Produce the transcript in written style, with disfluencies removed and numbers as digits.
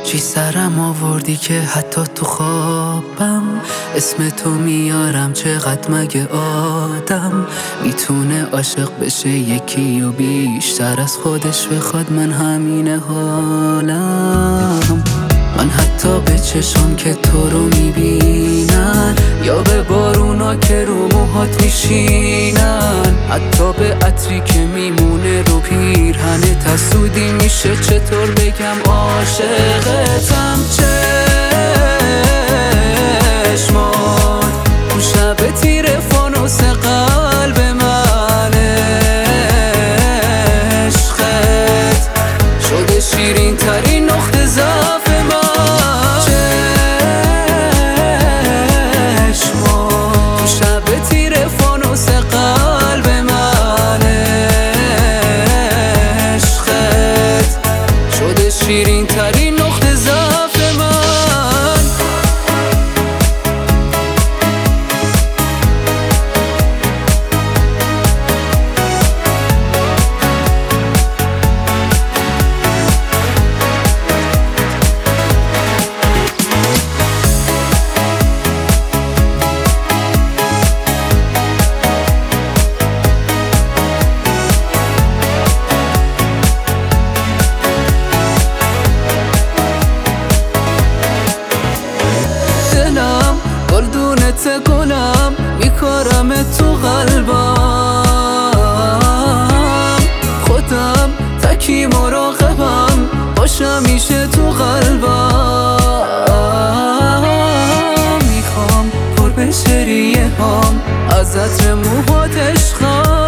چی سرم آوردی که حتی تو خوابم اسم تو میارم؟ چقدر مگه آدم میتونه عاشق بشه یکی و بیشتر از خودش بخواد؟ من همینه حالم. من حتی به چشم که تو رو میبینن یا به بارونا که رو موهات میشینن، حتی به عطری که میمونه رو پیرهنه تسودی میشه چطور بگم عاشقتم. چشمات تو شب تیر فانوس قلب من عشقت شده شیرین ترین نقطه ضعف من. چشمات تو شب تیر فانوس قلب من عشقت شده شیرین ترین نقطه ضعف من. گلدونت گلم میکارم تو قلبم، خودم تکی مراقبم باشم میشه تو قلبم. میخوام پر بشه ریه هام از عطر موهات عشقم،